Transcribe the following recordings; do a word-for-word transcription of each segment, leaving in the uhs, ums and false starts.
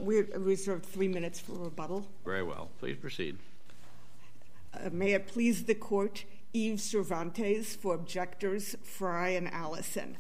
We reserve three minutes for rebuttal. Very well. Please proceed. Uh, may it please the court, Eve Cervantes for objectors Fry and Allison.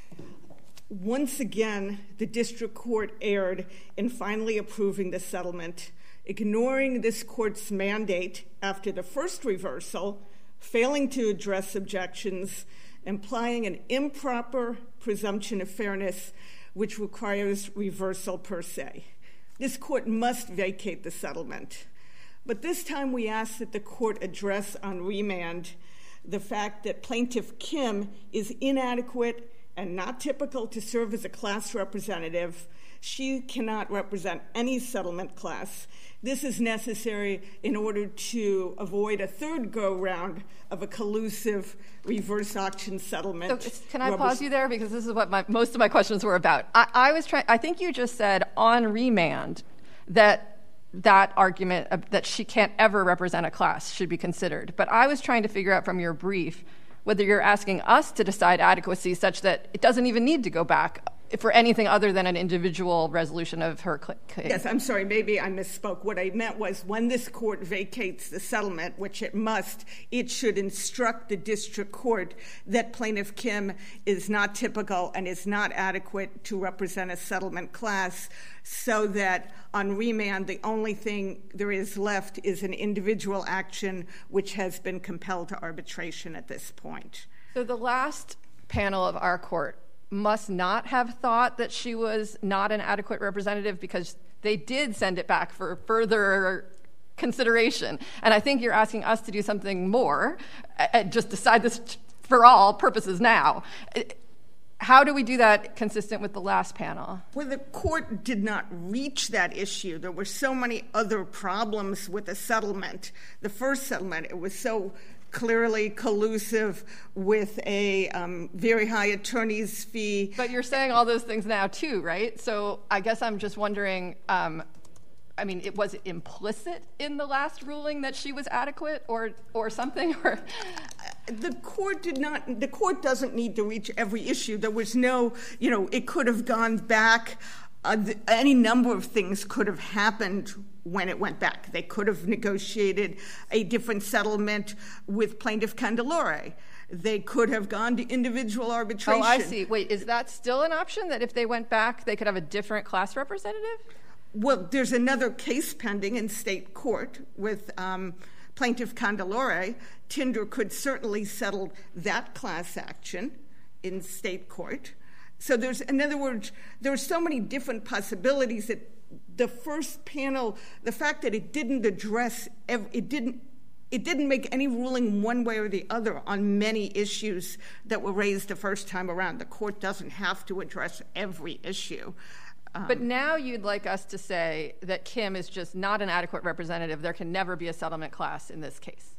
Once again, the district court erred in finally approving the settlement, ignoring this court's mandate after the first reversal, failing to address objections, implying an improper presumption of fairness, which requires reversal per se. This court must vacate the settlement. But this time we ask that the court address on remand the fact that Plaintiff Kim is inadequate and not typical to serve as a class representative. She cannot represent any settlement class. This is necessary in order to avoid a third go-round of a collusive reverse auction settlement. So can I Rubber pause you there? Because this is what my, most of my questions were about. I, I was trying. I think you just said on remand that that argument uh, that she can't ever represent a class should be considered. But I was trying to figure out from your brief whether you're asking us to decide adequacy such that it doesn't even need to go back for anything other than an individual resolution of her case. Yes, I'm sorry, maybe I misspoke. What I meant was when this court vacates the settlement, which it must, it should instruct the district court that Plaintiff Kim is not typical and is not adequate to represent a settlement class, so that on remand, the only thing there is left is an individual action which has been compelled to arbitration at this point. So the last panel of our court must not have thought that she was not an adequate representative because they did send it back for further consideration. And I think you're asking us to do something more, and just decide this for all purposes now. How do we do that consistent with the last panel? Well, the court did not reach that issue. There were so many other problems with the settlement. The first settlement, it was so clearly collusive with a um, very high attorney's fee. But you're saying all those things now too, right? So I guess I'm just wondering, um, I mean, it was implicit in the last ruling that she was adequate or or something? Or the court did not, the court doesn't need to reach every issue. There was no, you know, it could have gone back. Uh, the, any number of things could have happened when it went back. They could have negotiated a different settlement with Plaintiff Candelore. They could have gone to individual arbitration. Oh, I see. Wait, is that still an option, that if they went back, they could have a different class representative? Well, there's another case pending in state court with um, Plaintiff Candelore. Tinder could certainly settle that class action in state court. So there's, in other words, there are so many different possibilities that the first panel, the fact that it didn't address, it didn't, it didn't make any ruling one way or the other on many issues that were raised the first time around. The court doesn't have to address every issue. Um, but now you'd like us to say that Kim is just not an adequate representative. There can never be a settlement class in this case.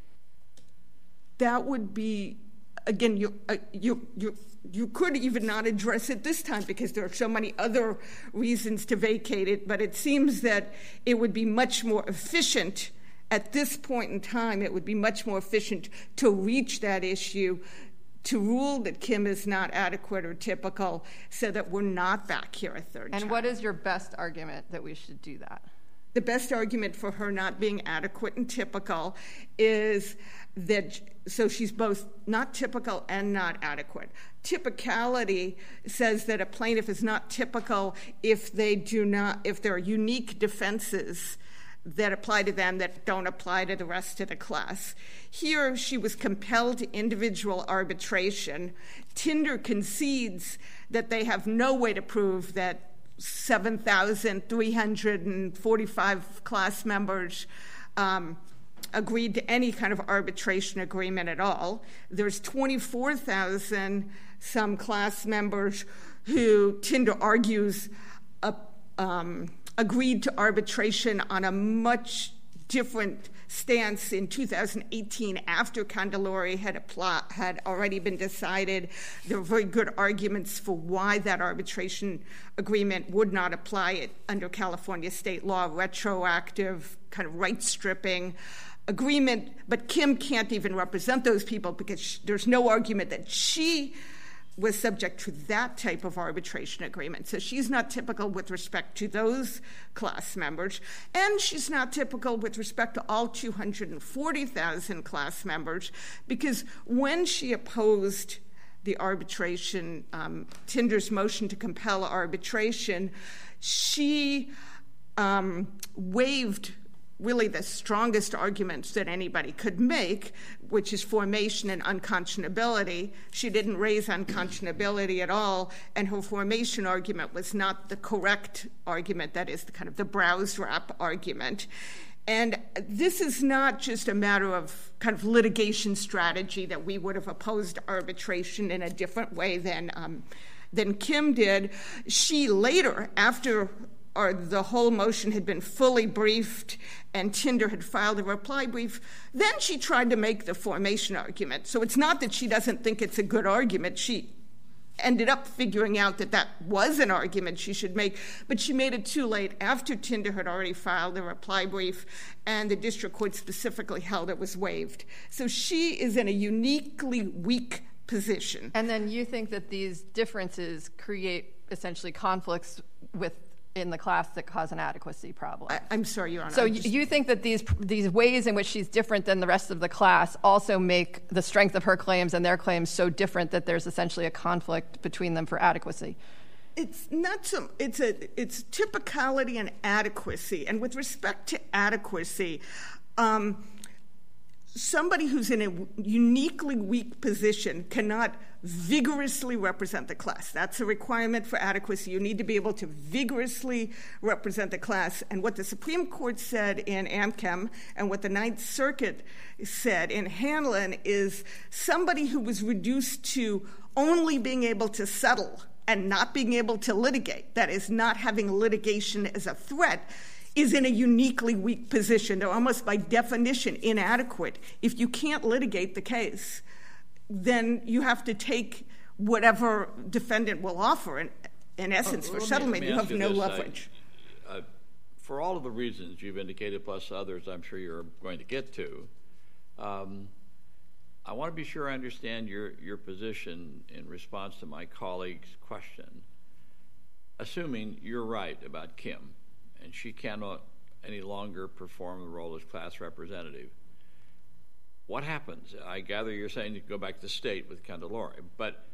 That would be, again, you, uh, you, you, you could even not address it this time because there are so many other reasons to vacate it, but it seems that it would be much more efficient at this point in time. It would be much more efficient to reach that issue, to rule that Kim is not adequate or typical, so that we're not back here a third time. And what is your best argument that we should do that? The best argument for her not being adequate and typical is that, so she's both not typical and not adequate. Typicality says that a plaintiff is not typical if they do not, if there are unique defenses that apply to them that don't apply to the rest of the class. Here, she was compelled to individual arbitration. Tinder concedes that they have no way to prove that seven thousand three hundred forty-five class members um, agreed to any kind of arbitration agreement at all. There's twenty-four thousand some class members who Tinder argues uh, um, agreed to arbitration on a much different stance in two thousand eighteen after Candelore had, apply, had already been decided. There were very good arguments for why that arbitration agreement would not apply it under California state law, retroactive, kind of right-stripping agreement. But Kim can't even represent those people because sh- there's no argument that she was subject to that type of arbitration agreement. So she's not typical with respect to those class members, and she's not typical with respect to all two hundred forty thousand class members, because when she opposed the arbitration, um, Tinder's motion to compel arbitration, she um, waived really the strongest arguments that anybody could make, which is formation and unconscionability. She didn't raise unconscionability at all, and her formation argument was not the correct argument, that is the kind of the browse wrap argument. And this is not just a matter of kind of litigation strategy that we would have opposed arbitration in a different way than um, than Kim did. She later, after or the whole motion had been fully briefed and Tinder had filed a reply brief, then she tried to make the formation argument. So it's not that she doesn't think it's a good argument. She ended up figuring out that that was an argument she should make, but she made it too late after Tinder had already filed a reply brief and the district court specifically held it was waived. So she is in a uniquely weak position. And then you think that these differences create essentially conflicts with in the class that cause an adequacy problem. I, I'm sorry, Your Honor. So just... you think that these these ways in which she's different than the rest of the class also make the strength of her claims and their claims so different that there's essentially a conflict between them for adequacy? It's not some. It's a. It's typicality and adequacy. And with respect to adequacy, um, somebody who's in a uniquely weak position cannot vigorously represent the class. That's a requirement for adequacy. You need to be able to vigorously represent the class. And what the Supreme Court said in Amchem and what the Ninth Circuit said in Hanlon is somebody who was reduced to only being able to settle and not being able to litigate, that is, not having litigation as a threat, is in a uniquely weak position. They're almost by definition inadequate. If you can't litigate the case, then you have to take whatever defendant will offer. In, in essence, uh, for me, settlement, you have you no this. leverage. I, uh, for all of the reasons you've indicated, plus others I'm sure you're going to get to, um, I want to be sure I understand your, your position in response to my colleague's question. Assuming you're right about Kim, and she cannot any longer perform the role as class representative, what happens? I gather you're saying you go back to state with Candelora, but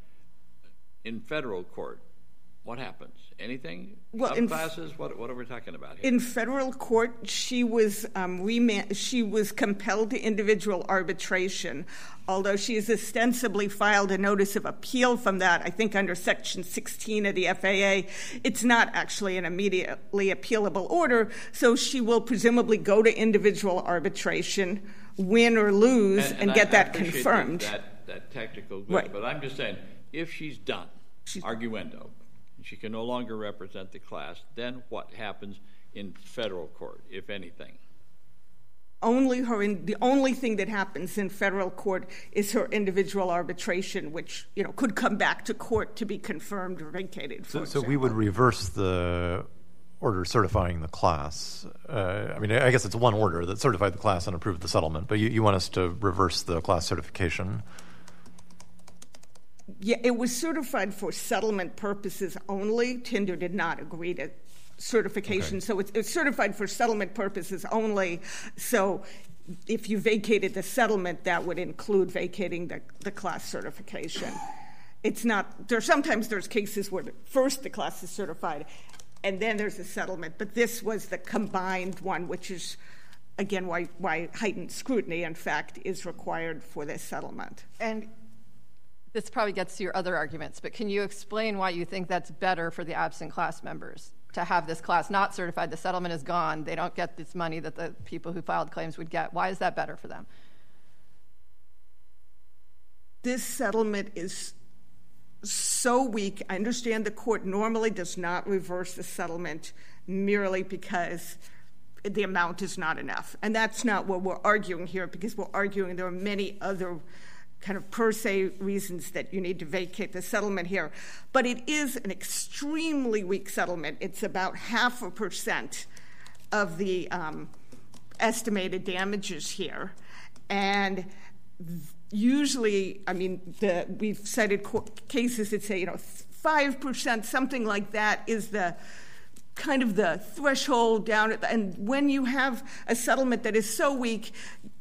in federal court, what happens? Anything? Well, in classes? What, what are we talking about here? In federal court, she was um, remand- she was compelled to individual arbitration, although she has ostensibly filed a notice of appeal from that, I think under Section sixteen of the F A A. It's not actually an immediately appealable order, so she will presumably go to individual arbitration, win or lose, and, and, and get I, that I confirmed. That, that technical good, right. But I'm just saying, if she's done, she's, arguendo, she can no longer represent the class, then what happens in federal court, if anything? Only her. In, the only thing that happens in federal court is her individual arbitration, which you know could come back to court to be confirmed or vacated. For so, so we would reverse the order certifying the class. Uh, I mean, I guess it's one order that certified the class and approved the settlement, but you, you want us to reverse the class certification? Yeah, it was certified for settlement purposes only. Tinder did not agree to certification, okay. so it's, it's certified for settlement purposes only. So if you vacated the settlement, that would include vacating the, the class certification. It's not, there sometimes there's cases where first the class is certified and then there's a settlement, but this was the combined one, which is, again, why, why heightened scrutiny, in fact, is required for this settlement. And this probably gets to your other arguments, but can you explain why you think that's better for the absent class members to have this class not certified? The settlement is gone. They don't get this money that the people who filed claims would get. Why is that better for them? This settlement is so weak. I understand the court normally does not reverse the settlement merely because the amount is not enough. And that's not what we're arguing here, because we're arguing there are many other kind of per se reasons that you need to vacate the settlement here. But it is an extremely weak settlement. It's about half a percent of the um, estimated damages here. And usually, I mean, the, we've cited co- cases that say, you know, five percent, something like that is the kind of the threshold down. At the, and when you have a settlement that is so weak,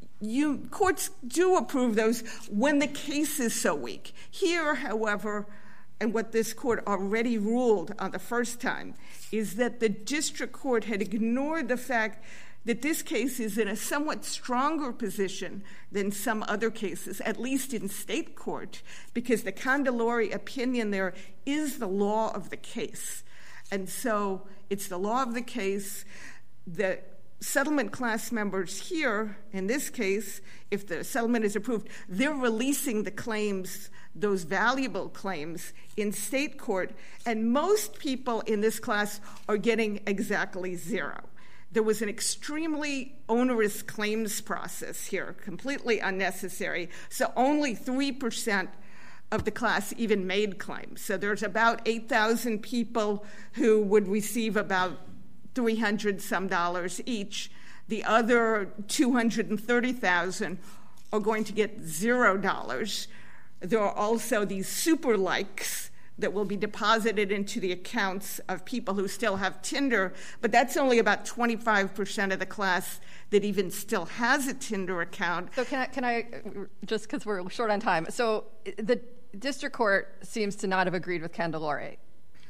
you courts do approve those when the case is so weak. Here, however, and what this court already ruled on the first time, is that the district court had ignored the fact that this case is in a somewhat stronger position than some other cases, at least in state court, because the Candelori opinion there is the law of the case. And so it's the law of the case. The settlement class members here, in this case, if the settlement is approved, they're releasing the claims, those valuable claims, in state court, and most people in this class are getting exactly zero. There was an extremely onerous claims process here, completely unnecessary, so only three percent of the class even made claims. So there's about eight thousand people who would receive about three hundred some dollars each. The other two hundred thirty thousand are going to get zero dollars. There are also these super likes that will be deposited into the accounts of people who still have Tinder, but that's only about twenty-five percent of the class that even still has a Tinder account. So can I, can I just because we're short on time, so the district court seems to not have agreed with Candelori.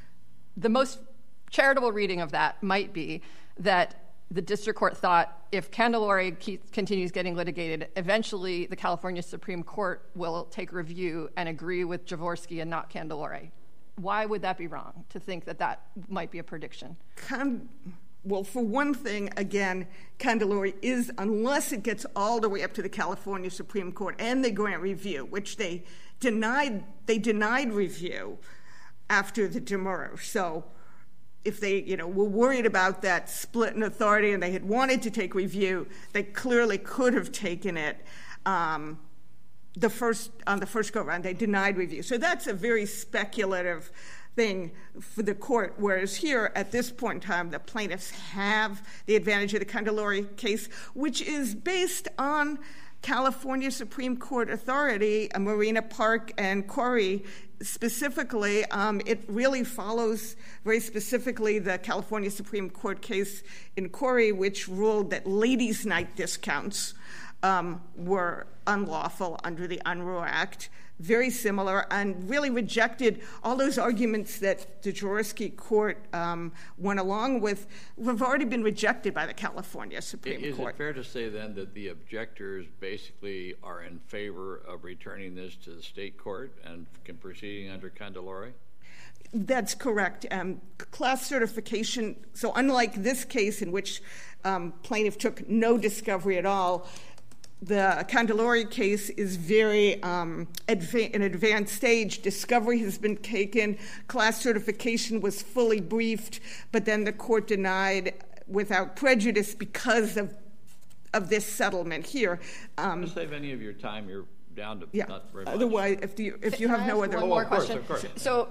The most charitable reading of that might be that the district court thought if Candelori keeps, continues getting litigated, eventually the California Supreme Court will take review and agree with Jaworski and not Candelori. Why would that be wrong to think that that might be a prediction? Con- well, for one thing, again, Candelori is, unless it gets all the way up to the California Supreme Court and they grant review, which they denied, they denied review after the demurrer. So if they, you know, were worried about that split in authority and they had wanted to take review, they clearly could have taken it um, the first on the first go-round. They denied review. So that's a very speculative thing for the court, whereas here, at this point in time, the plaintiffs have the advantage of the Candelori case, which is based on California Supreme Court authority, uh, Marina Park and Corey specifically. Um, it really follows very specifically the California Supreme Court case in Corey, which ruled that ladies' night discounts um, were unlawful under the Unruh Act, very similar, and really rejected all those arguments that the Jaworski court um, went along with have already been rejected by the California Supreme is Court. Is it fair to say then that the objectors basically are in favor of returning this to the state court and proceeding under Candelori? That's correct. Um, class certification, so unlike this case in which um, plaintiff took no discovery at all, the Candelori case is very um, adva- an advanced stage. Discovery has been taken. Class certification was fully briefed, but then the court denied without prejudice because of of this settlement here. Um, to save any of your time, you're down to yeah. not very much. Otherwise, if you if you Can have I no ask other one more of course, question. of course. So,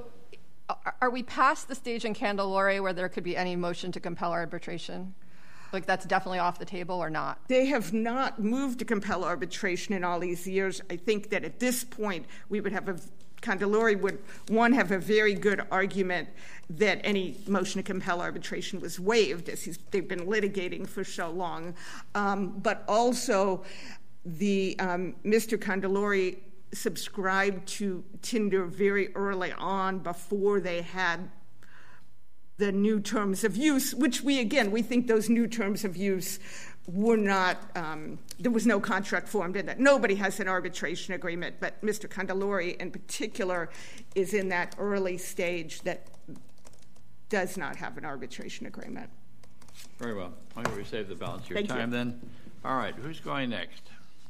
are we past the stage in Candelori where there could be any motion to compel arbitration? Like that's definitely off the table or not? They have not moved to compel arbitration in all these years. I think that at this point we would have a Candelori would one have a very good argument that any motion to compel arbitration was waived, as he's, they've been litigating for so long. Um, but also, the um, Mister Candelori subscribed to Tinder very early on, before they had the new terms of use, which we, again, we think those new terms of use were not, um, there was no contract formed in that. Nobody has an arbitration agreement, but Mister Candelori in particular is in that early stage that does not have an arbitration agreement. Very well. Why don't we save the balance of your Thank time you. then? All right, who's going next?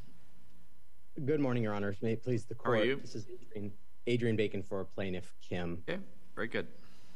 Good morning, Your Honors. May it please the court. How are you? This is Adrian, Adrian Bacon for plaintiff Kim. Okay, very good.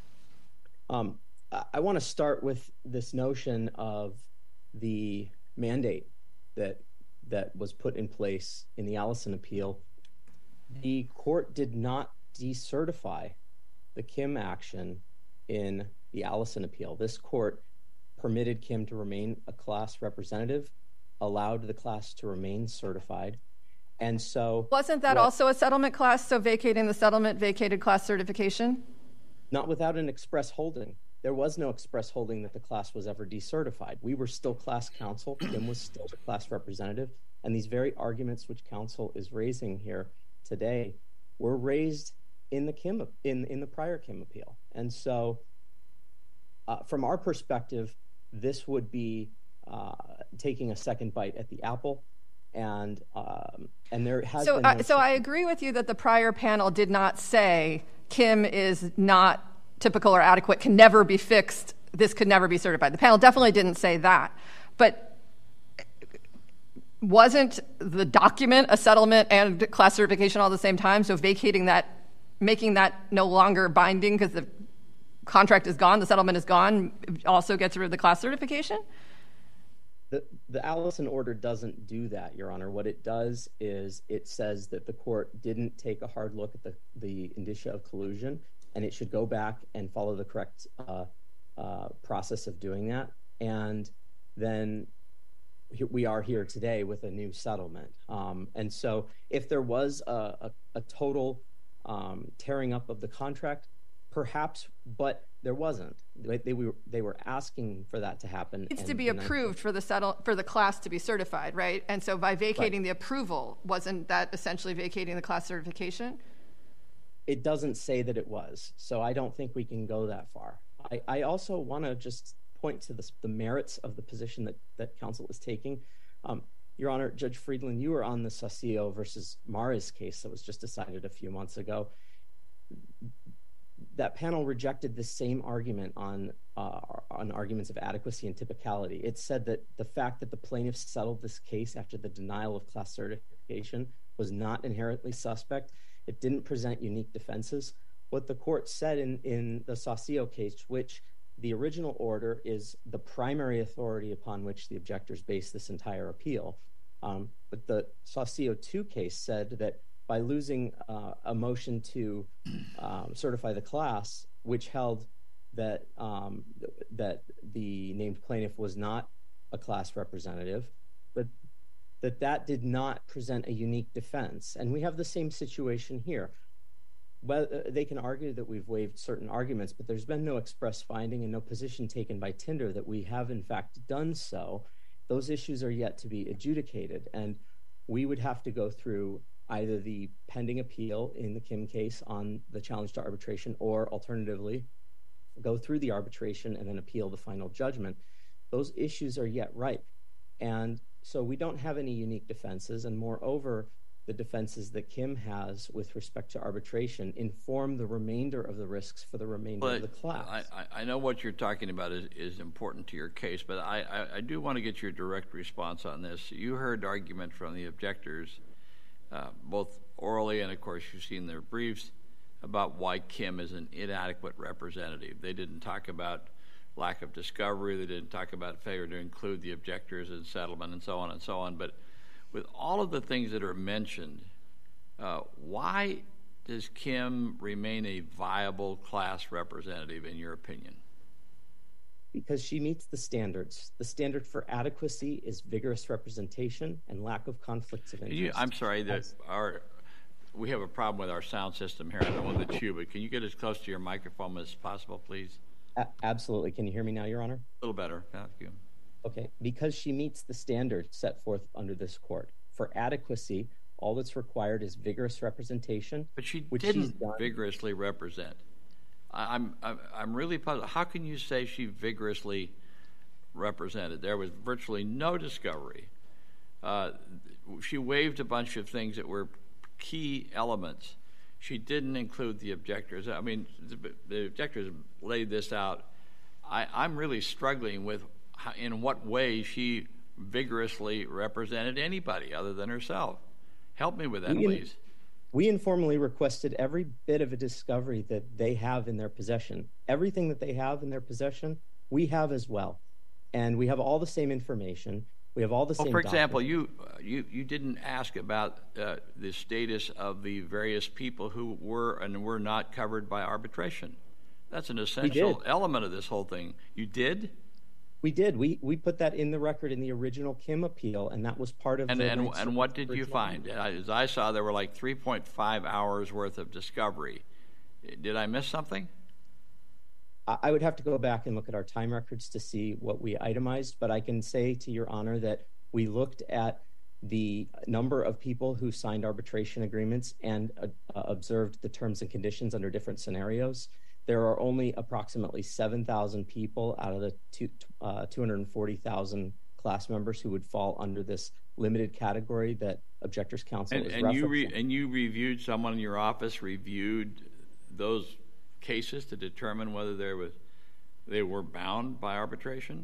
Um, I, I want to start with this notion of the mandate that that was put in place in the Allison appeal. The court did not decertify the Kim action in the Allison appeal. This court permitted Kim to remain a class representative, allowed the class to remain certified, And so... Wasn't that what, also a settlement class, so vacating the settlement vacated class certification? Not without an express holding. There was no express holding that the class was ever decertified. We were still class counsel. Kim was still the class representative. And these very arguments which counsel is raising here today were raised in the Kim in, in the prior Kim appeal. And so uh, from our perspective, this would be uh, taking a second bite at the apple. And um, and there has so, been uh, no so I agree with you that the prior panel did not say Kim is not typical or adequate, can never be fixed, this could never be certified. The panel definitely didn't say that. But wasn't the document a settlement and class certification all at the same time? So vacating that, making that no longer binding because the contract is gone, the settlement is gone, also gets rid of the class certification? The, the Allison order doesn't do that, Your Honor. What it does is it says that the court didn't take a hard look at the, the indicia of collusion, and it should go back and follow the correct uh, uh, process of doing that. And then we are here today with a new settlement. Um, and so if there was a, a, a total um, tearing up of the contract, perhaps, but there wasn't. They, they were they were asking for that to happen. It needs and, to be approved I, for the settle for the class to be certified, right? And so by vacating right. the approval, wasn't that essentially vacating the class certification? It doesn't say that it was, so I don't think we can go that far. I, I also want to just point to this, the merits of the position that, that counsel is taking. Um, Your Honor, Judge Friedland, you were on the Saucio versus Mares case that was just decided a few months ago. That panel rejected the same argument on uh, on arguments of adequacy and typicality. It said that the fact that the plaintiffs settled this case after the denial of class certification was not inherently suspect. It didn't present unique defenses. What the court said in, in the Saucio case, which the original order is the primary authority upon which the objectors base this entire appeal, um, but the Saucio two case said that by losing uh, a motion to um, certify the class, which held that um, th- that the named plaintiff was not a class representative, but that that did not present a unique defense. And we have the same situation here. Well, uh, they can argue that we've waived certain arguments, but there's been no express finding and no position taken by Tinder that we have in fact done so. Those issues are yet to be adjudicated, and we would have to go through either the pending appeal in the Kim case on the challenge to arbitration, or alternatively, go through the arbitration and then appeal the final judgment. Those issues are yet ripe. And so we don't have any unique defenses, and moreover, the defenses that Kim has with respect to arbitration inform the remainder of the risks for the remainder but of the class. I, I know what you're talking about is, is important to your case, but I, I, I do want to get your direct response on this. You heard argument from the objectors, Uh, both orally and, of course, you've seen their briefs about why Kim is an inadequate representative. They didn't talk about lack of discovery. They didn't talk about failure to include the objectors in settlement and so on and so on. But with all of the things that are mentioned, uh, why does Kim remain a viable class representative, in your opinion? Because she meets the standards. The standard for adequacy is vigorous representation and lack of conflicts of interest. You, I'm sorry that our we have a problem with our sound system here. I don't want to chew, but can you get as close to your microphone as possible, please? A- absolutely. Can you hear me now, Your Honor? A little better. Thank you. Okay. Because she meets the standards set forth under this court. For adequacy, all that's required is vigorous representation. But she which didn't vigorously represent. I'm, I'm I'm really puzzled. How can you say she vigorously represented? There was virtually no discovery. Uh, she waived a bunch of things that were key elements. She didn't include the objectors. I mean, the, the objectors laid this out. I, I'm really struggling with how, in what way she vigorously represented anybody other than herself. Help me with that, we, please. We informally requested every bit of a discovery that they have in their possession. Everything that they have in their possession, we have as well. And we have all the same information. We have all the well, same For example, documents. you, uh, you you didn't ask about uh, the status of the various people who were and were not covered by arbitration. That's an essential element of this whole thing. You did? We did. We we put that in the record in the original Kim appeal, and that was part of and, the and, and what did you find? Argument. As I saw, there were like three point five hours worth of discovery. Did I miss something? I would have to go back and look at our time records to see what we itemized, but I can say to Your Honor that we looked at the number of people who signed arbitration agreements and uh, observed the terms and conditions under different scenarios. There are only approximately seven thousand people out of the two, uh, two hundred forty thousand class members who would fall under this limited category that Objectors Counsel and, is and referencing. You re- and you reviewed, someone in your office reviewed those cases to determine whether there was they were bound by arbitration?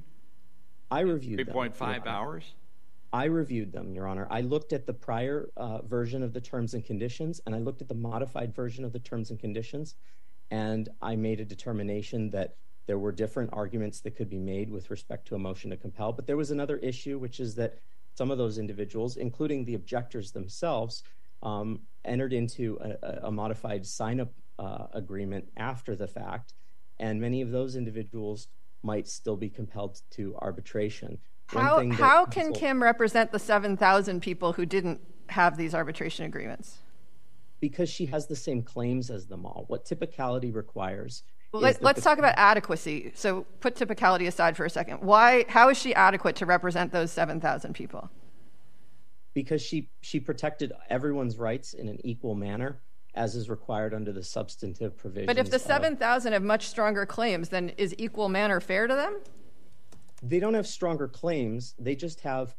I reviewed three point five hours? I reviewed them, Your Honor. I looked at the prior uh, version of the terms and conditions, and I looked at the modified version of the terms and conditions, and I made a determination that there were different arguments that could be made with respect to a motion to compel. But there was another issue, which is that some of those individuals, including the objectors themselves, um, entered into a, a modified sign-up uh, agreement after the fact, and many of those individuals might still be compelled to arbitration. How, how can Kim represent the seven thousand people who didn't have these arbitration agreements? Because she has the same claims as them all. What typicality requires... Well, let, let's the, talk about adequacy. So put typicality aside for a second. Why? How is she adequate to represent those seven thousand people? Because she, she protected everyone's rights in an equal manner, as is required under the substantive provisions. But if the seven thousand of, have much stronger claims, then is equal manner fair to them? They don't have stronger claims. They just have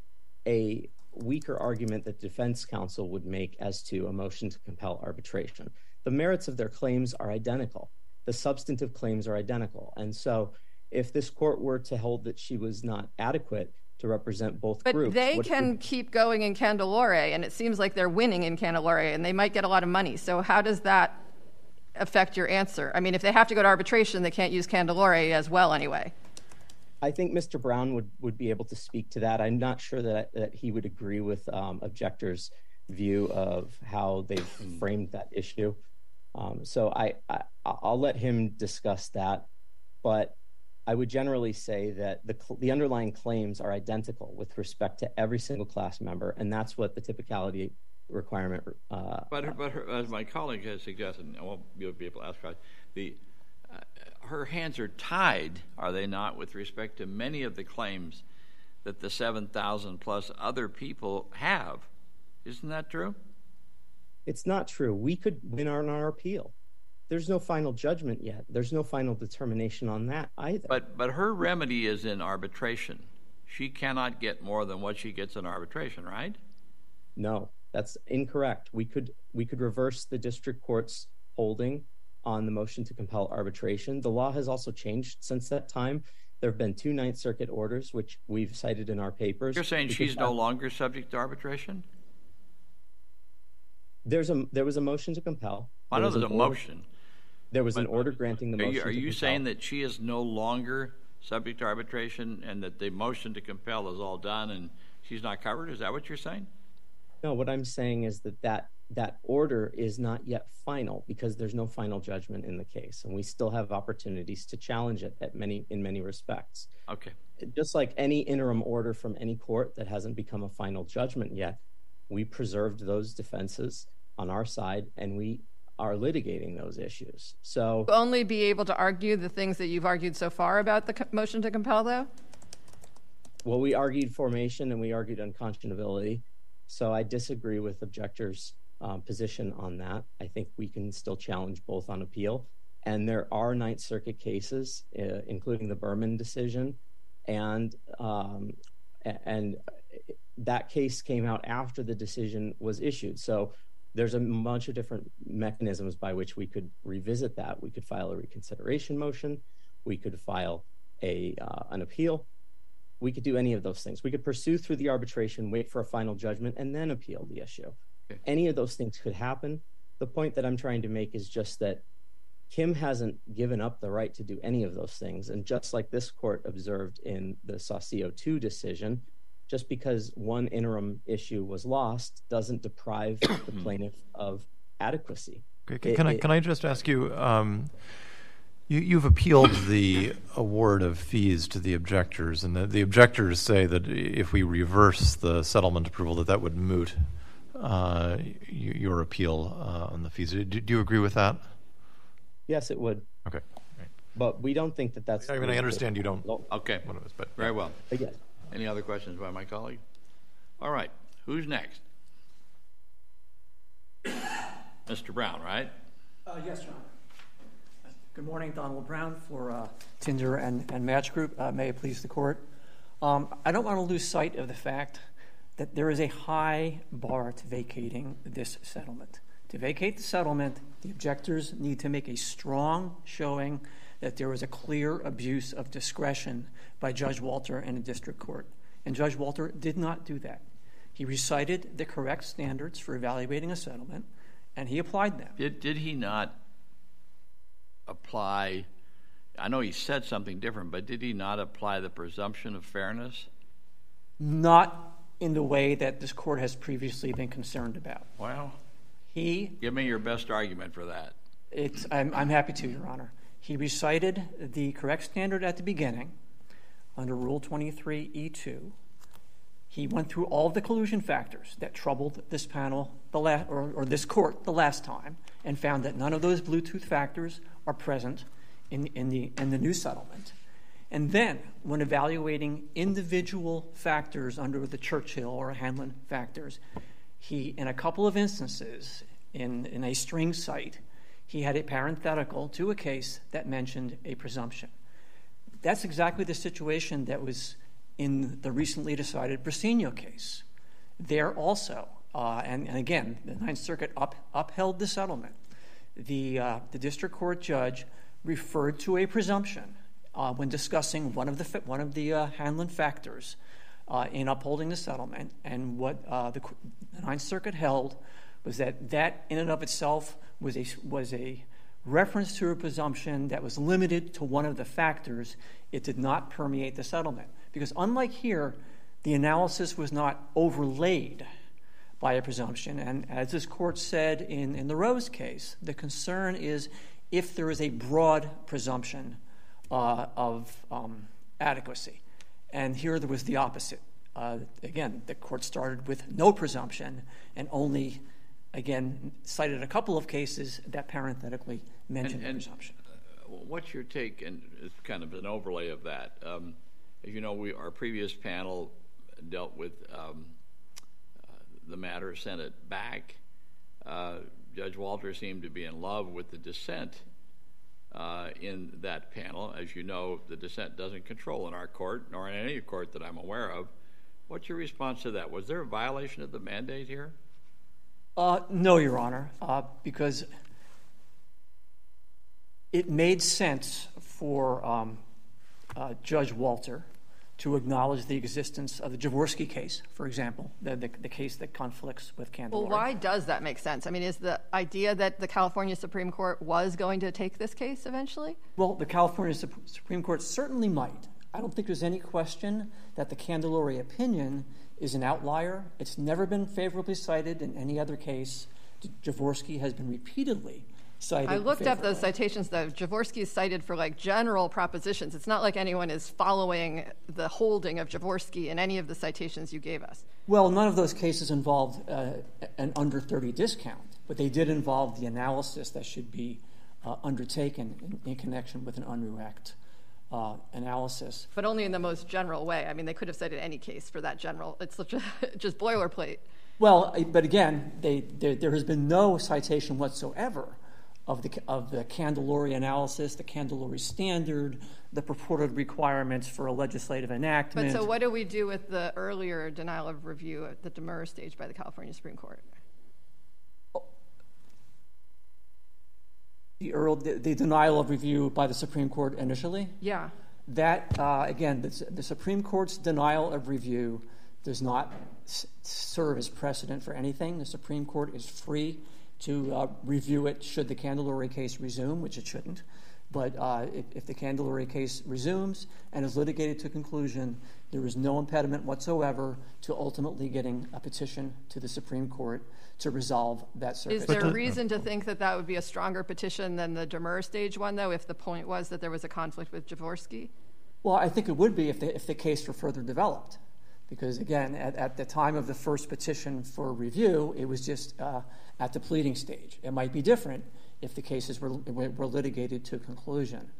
a weaker argument that defense counsel would make as to a motion to compel arbitration. The merits of their claims are identical. The substantive claims are identical. And so if this court were to hold that she was not adequate to represent both but groups... But they can would... keep going in Candelore, and it seems like they're winning in Candelore, and they might get a lot of money. So how does that affect your answer? I mean, if they have to go to arbitration, they can't use Candelore as well anyway. I think Mister Brown would, would be able to speak to that. I'm not sure that, that he would agree with um, objectors' view of how they've framed that issue. Um, so I, I, I'll let him discuss that. But I would generally say that the, the underlying claims are identical with respect to every single class member, and that's what the typicality requirement... Uh, but her, but her, as my colleague has suggested, and I won't be able to ask her, the... Uh, her hands are tied, are they not, with respect to many of the claims that the seven thousand plus other people have. Isn't that true? It's not true. We could win on our appeal. There's no final judgment yet. There's no final determination on that either. But but her remedy is in arbitration. She cannot get more than what she gets in arbitration, right? No, that's incorrect. We could we could reverse the district court's holding on the motion to compel arbitration. The law has also changed since that time. There have been two Ninth Circuit orders, which we've cited in our papers. You're saying she's no longer subject to arbitration? There's a there was a motion to compel. I know there's a motion. There was an order granting the motion to compel. Are you saying that she is no longer subject to arbitration and that the motion to compel is all done and she's not covered? Is that what you're saying? No, what I'm saying is that that that order is not yet final because there's no final judgment in the case, and we still have opportunities to challenge it at many in many respects. Okay. Just like any interim order from any court that hasn't become a final judgment yet, we preserved those defenses on our side, and we are litigating those issues. So you'll only be able to argue the things that you've argued so far about the motion to compel, though? Well, we argued formation and we argued unconscionability. So I disagree with objectors' um, position on that. I think we can still challenge both on appeal. And there are Ninth Circuit cases, uh, including the Berman decision, and um, and that case came out after the decision was issued. So there's a bunch of different mechanisms by which we could revisit that. We could file a reconsideration motion. We could file a uh, an appeal. We could do any of those things. We could pursue through the arbitration, wait for a final judgment, and then appeal the issue. Okay. Any of those things could happen. The point that I'm trying to make is just that Kim hasn't given up the right to do any of those things. And just like this court observed in the Saucio two decision, just because one interim issue was lost doesn't deprive the plaintiff of adequacy. Okay. Can, it, can I can I just ask you, um, You, you've appealed the award of fees to the objectors, and the, the objectors say that if we reverse the settlement approval, that that would moot uh, your appeal uh, on the fees. Do, do you agree with that? Yes, it would. Okay. Right. But we don't think that that's... I mean, I understand you don't... Okay. What it was, but Very well. But yes. Any other questions by my colleague? All right. Who's next? Mister Brown, right? Uh, yes, John. Good morning, Donald Brown for uh, Tinder and, and Match Group. Uh, may it please the court. Um, I don't want to lose sight of the fact that there is a high bar to vacating this settlement. To vacate the settlement, the objectors need to make a strong showing that there was a clear abuse of discretion by Judge Walter and the district court. And Judge Walter did not do that. He recited the correct standards for evaluating a settlement, and he applied them. Did, did he not apply, I know he said something different, but did he not apply the presumption of fairness? Not in the way that this court has previously been concerned about. Well, he give me your best argument for that. It's, I'm, I'm happy to, Your Honor. He recited the correct standard at the beginning under Rule twenty-three E two. He went through all of the collusion factors that troubled this panel, the la- or, or this court, the last time, and found that none of those Bluetooth factors are present in, in, the, in the new settlement. And then, when evaluating individual factors under the Churchill or Hanlon factors, he, in a couple of instances, in, in a string cite, he had a parenthetical to a case that mentioned a presumption. That's exactly the situation that was in the recently decided Briseno case. There also, uh, and, and again, the Ninth Circuit up, upheld the settlement. The, uh, the district court judge referred to a presumption uh, when discussing one of the, one of the uh, Hanlon factors uh, in upholding the settlement. And what uh, the, the Ninth Circuit held was that that in and of itself was a, was a reference to a presumption that was limited to one of the factors. It did not permeate the settlement. Because unlike here, the analysis was not overlaid by a presumption. And as this court said in, in the Rose case, the concern is if there is a broad presumption uh, of um, adequacy. And here there was the opposite. Uh, again, the court started with no presumption and only, again, cited a couple of cases that parenthetically mentioned and, and, presumption. Uh, what's your take, and it's kind of an overlay of that, um, as you know, we, our previous panel dealt with um, uh, the matter, sent it back. Uh, Judge Walter seemed to be in love with the dissent uh, in that panel. As you know, the dissent doesn't control in our court, nor in any court that I'm aware of. What's your response to that? Was there a violation of the mandate here? Uh, no, Your Honor, uh, because it made sense for um, uh, Judge Walter to acknowledge the existence of the Jaworski case, for example, the, the, the case that conflicts with Candelora. Well, why does that make sense? I mean, is the idea that the California Supreme Court was going to take this case eventually? Well, the California Supreme Court certainly might. I don't think there's any question that the Candelora opinion is an outlier. It's never been favorably cited in any other case. Jaworski has been repeatedly cited. I looked up favorably. those citations, though. Jaworski is cited for, like, general propositions. It's not like anyone is following the holding of Jaworski in any of the citations you gave us. Well, none of those cases involved uh, an under thirty discount, but they did involve the analysis that should be uh, undertaken in, in connection with an undirect uh, analysis. But only in the most general way. I mean, they could have cited any case for that general. It's just, just boilerplate. Well, but again, they, there, there has been no citation whatsoever of the of the Candelora analysis, the Candelora standard, the purported requirements for a legislative enactment. But so what do we do with the earlier denial of review at the demur stage by the California Supreme Court? The, early, the, the denial of review by the Supreme Court initially? Yeah. That, uh, again, the, the Supreme Court's denial of review does not s- serve as precedent for anything. The Supreme Court is free to uh, review it should the Candelora case resume, which it shouldn't. But uh, if, if the Candelora case resumes and is litigated to conclusion, there is no impediment whatsoever to ultimately getting a petition to the Supreme Court to resolve that circuit. Is there a reason to think that that would be a stronger petition than the demur stage one, though, if the point was that there was a conflict with Jaworski? Well, I think it would be if the, if the case were further developed. Because, again, at, at the time of the first petition for review, it was just uh, at the pleading stage. It might be different if the cases were, were litigated to conclusion.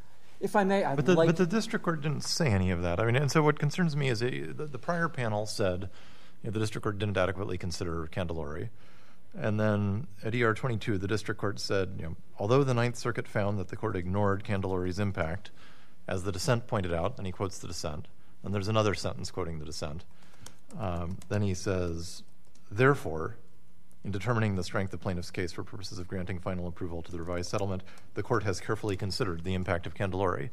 If I may, I'd but the, like... But the district court didn't say any of that. I mean, and so what concerns me is it, the, the prior panel said you know, the district court didn't adequately consider Candelori. And then at E R twenty-two, the district court said, you know, although the Ninth Circuit found that the court ignored Candelori's impact, as the dissent pointed out, and he quotes the dissent, and there's another sentence quoting the dissent, um, then he says, therefore, in determining the strength of plaintiff's case for purposes of granting final approval to the revised settlement, the court has carefully considered the impact of Candelori.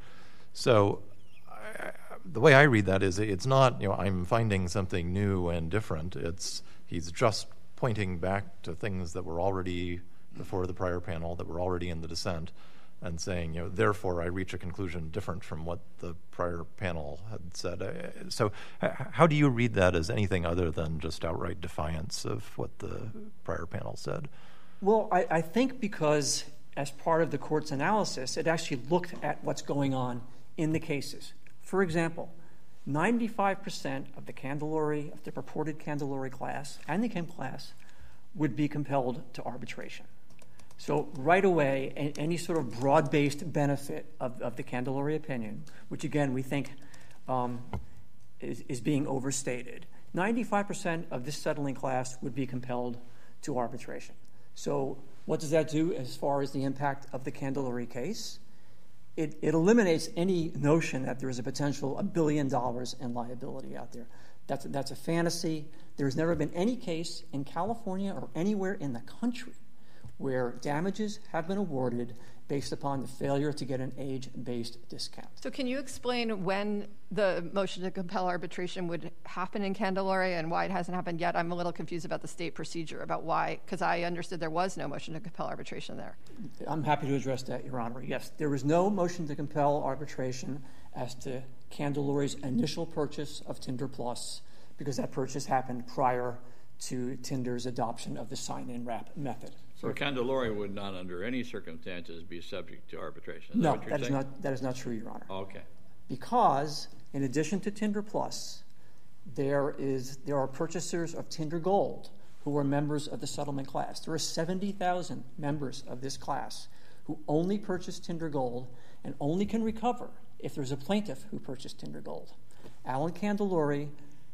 So I, the way I read that is it's not, you know, I'm finding something new and different. It's he's just pointing back to things that were already before the prior panel, that were already in the dissent, and saying, you know, therefore I reach a conclusion different from what the prior panel had said. So how do you read that as anything other than just outright defiance of what the prior panel said? Well, I, I think because as part of the court's analysis, it actually looked at what's going on in the cases. For example, ninety-five percent of the Candelori, of the purported Candelori class and the Kim class would be compelled to arbitration. So right away, any sort of broad-based benefit of, of the Candelori opinion, which again we think um, is, is being overstated, ninety-five percent of this settling class would be compelled to arbitration. So what does that do as far as the impact of the Candelori case? It, it eliminates any notion that there is a potential a billion dollars in liability out there. That's, that's a fantasy. There's never been any case in California or anywhere in the country where damages have been awarded based upon the failure to get an age-based discount. So can you explain when the motion to compel arbitration would happen in Candelori and why it hasn't happened yet? I'm a little confused about the state procedure, about why, because I understood there was no motion to compel arbitration there. I'm happy to address that, Your Honor. Yes, there was no motion to compel arbitration as to Candelori's initial purchase of Tinder Plus, because that purchase happened prior to Tinder's adoption of the sign-in wrap method. So Candelori would not, under any circumstances, be subject to arbitration. Is no, that, what you're that is saying? not that is not true, Your Honor. Okay. Because in addition to Tinder Plus, there is there are purchasers of Tinder Gold who are members of the settlement class. There are seventy thousand members of this class who only purchase Tinder Gold and only can recover if there's a plaintiff who purchased Tinder Gold. Alan Candelori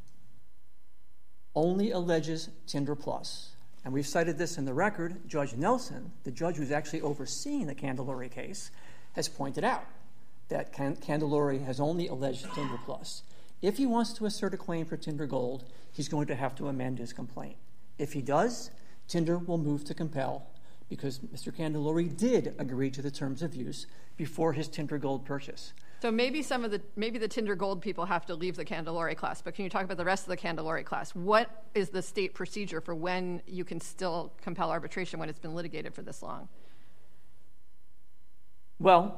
only alleges Tinder Plus. And we've cited this in the record. Judge Nelson, the judge who's actually overseeing the Candelori case, has pointed out that Can- Candelori has only alleged Tinder Plus. If he wants to assert a claim for Tinder Gold, he's going to have to amend his complaint. If he does, Tinder will move to compel because Mister Candelori did agree to the terms of use before his Tinder Gold purchase. So maybe some of the maybe the Tinder Gold people have to leave the Candelori class, but can you talk about the rest of the Candelori class? What is the state procedure for when you can still compel arbitration when it's been litigated for this long? Well,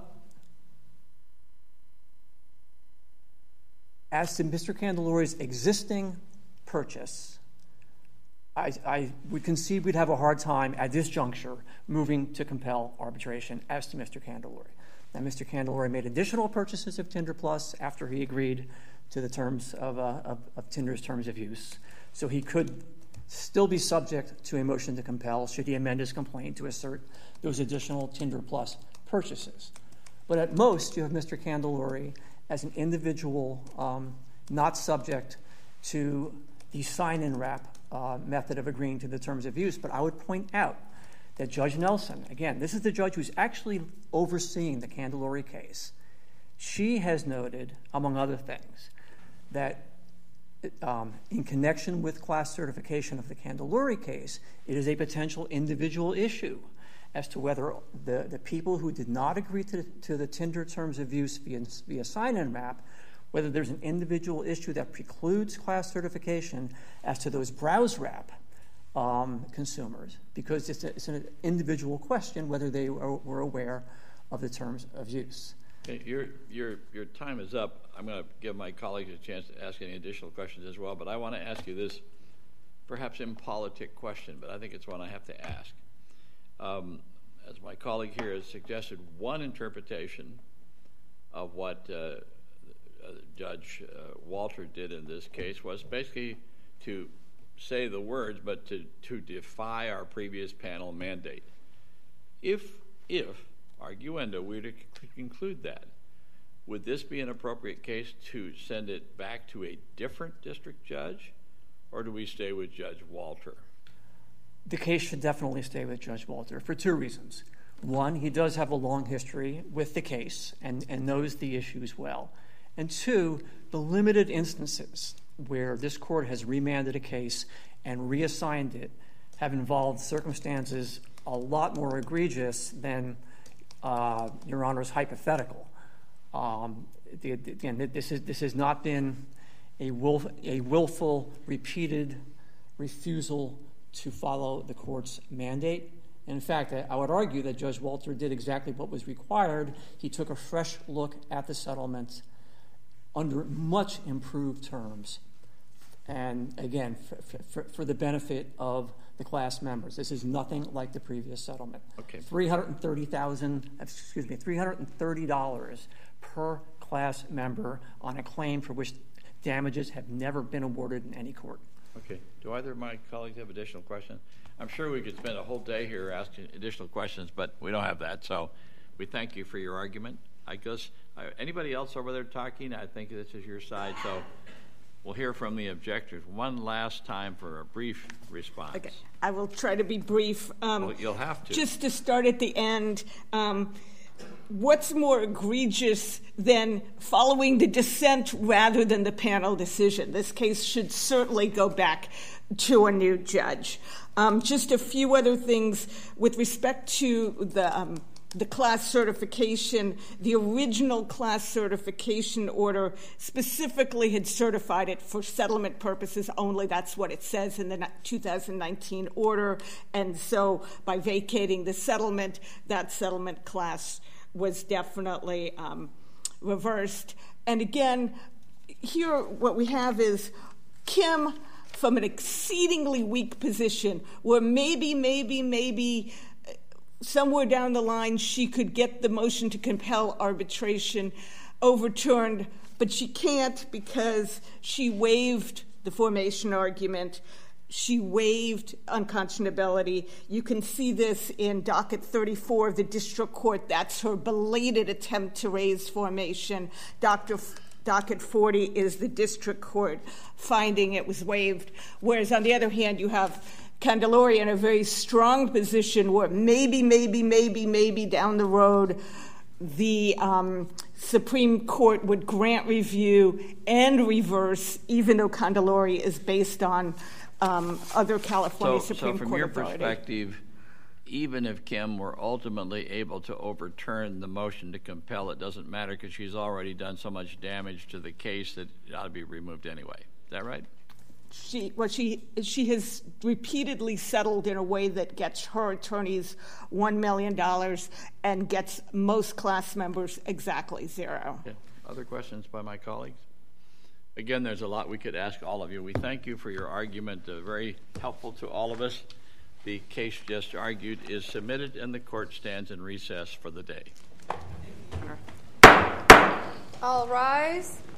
as to Mister Candelori's existing purchase, I, I would concede we'd have a hard time at this juncture moving to compel arbitration as to Mister Candelori. Now, Mister Candelori made additional purchases of Tinder Plus after he agreed to the terms of, uh, of, of Tinder's terms of use. So he could still be subject to a motion to compel should he amend his complaint to assert those additional Tinder Plus purchases. But at most, you have Mister Candelori as an individual um, not subject to the sign-in wrap uh, method of agreeing to the terms of use. But I would point out that Judge Nelson, again, this is the judge who's actually overseeing the Candelori case. She has noted, among other things, that um, in connection with class certification of the Candelori case, it is a potential individual issue as to whether the, the people who did not agree to, to the Tinder terms of use via, via sign-in map, whether there's an individual issue that precludes class certification as to those browse wrap Um, consumers, because it's, a, it's an individual question whether they are, were aware of the terms of use. Okay, your your your time is up. I'm going to give my colleagues a chance to ask any additional questions as well, but I want to ask you this perhaps impolitic question, but I think it's one I have to ask. Um, as my colleague here has suggested, one interpretation of what uh, uh, Judge uh, Walter did in this case was basically to say the words, but to, to defy our previous panel mandate. If, if, arguendo, we were to c- conclude that, would this be an appropriate case to send it back to a different district judge, or do we stay with Judge Walter? The case should definitely stay with Judge Walter for two reasons. One, he does have a long history with the case and, and knows the issues well. And two, the limited instances where this court has remanded a case and reassigned it have involved circumstances a lot more egregious than uh, Your Honor's hypothetical. Um, the, again, this, is, this has not been a, willf, a willful, repeated refusal to follow the court's mandate. In fact, I would argue that Judge Walter did exactly what was required. He took a fresh look at the settlement under much improved terms. And again, for, for, for the benefit of the class members. This is nothing like the previous settlement. Okay. three hundred thirty thousand dollars, excuse me, three hundred thirty dollars per class member on a claim for which damages have never been awarded in any court. Okay. Do either of my colleagues have additional questions? I'm sure we could spend a whole day here asking additional questions, but we don't have that. So we thank you for your argument. I guess uh, anybody else over there talking? I think this is your side. So we'll hear from the objectors one last time for a brief response. Okay. I will try to be brief. Um, well, you'll have to. Just to start at the end, um, what's more egregious than following the dissent rather than the panel decision? This case should certainly go back to a new judge. Um, just a few other things with respect to the um, the class certification. The original class certification order specifically had certified it for settlement purposes only. That's what it says in the two thousand nineteen order. And so by vacating the settlement, that settlement class was definitely um, reversed. And again, here what we have is Kim from an exceedingly weak position where maybe, maybe, maybe somewhere down the line she could get the motion to compel arbitration overturned, but she can't because she waived the formation argument. She waived unconscionability. You can see this in docket thirty-four of the district court. That's her belated attempt to raise formation. Doctor Docket forty is the district court finding it was waived. Whereas on the other hand, you have Candelori in a very strong position where maybe, maybe, maybe, maybe down the road, the um, Supreme Court would grant review and reverse, even though Candelori is based on um, other California so, Supreme so from Court your authority. perspective, even if Kim were ultimately able to overturn the motion to compel, it doesn't matter because she's already done so much damage to the case that it ought to be removed anyway. Is that right? She, well, she she has repeatedly settled in a way that gets her attorneys one million dollars and gets most class members exactly zero. Okay. Other questions by my colleagues? Again, there's a lot we could ask all of you. We thank you for your argument, uh, very helpful to all of us. The case just argued is submitted and the court stands in recess for the day. All rise.